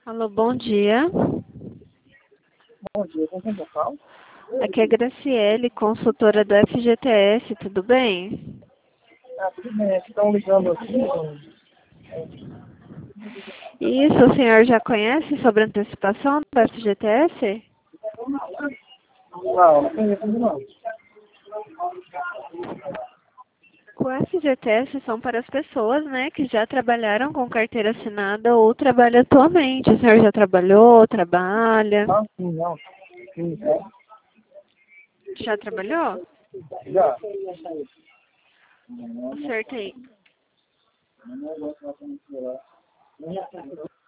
Alô, bom dia. Bom dia, com quem eu falo? Aqui é Graciele, consultora do FGTS, tudo bem? Tudo bem, é que estão ligando aqui. Isso, o senhor já conhece sobre a antecipação do FGTS? Não conheço não. O FGTS são para as pessoas, né, que já trabalharam com carteira assinada ou trabalham atualmente. O senhor já trabalhou, trabalha? Sim, não. Sim, é. Já trabalhou? Já. O senhor tem